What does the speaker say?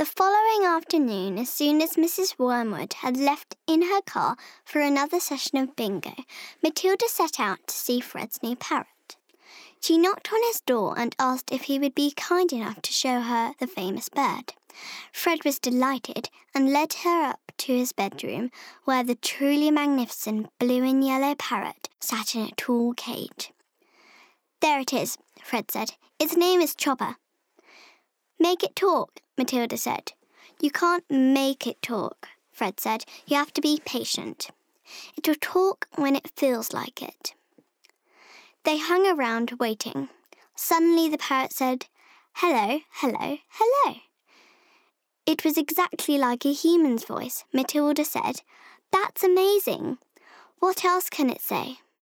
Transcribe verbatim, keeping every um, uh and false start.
The following afternoon, as soon as Missus Wormwood had left in her car for another session of bingo, Matilda set out to see Fred's new parrot. She knocked on his door and asked if he would be kind enough to show her the famous bird. Fred was delighted and led her up to his bedroom, where the truly magnificent blue and yellow parrot sat in a tall cage. "There it is," Fred said. "Its name is Chopper." "Make it talk," Matilda said. "You can't make it talk," Fred said. "You have to be patient. It will talk when it feels like it." They hung around waiting. Suddenly the parrot said, "Hello, hello, hello." It was exactly like a human's voice. Matilda said, "That's amazing. What else can it say?"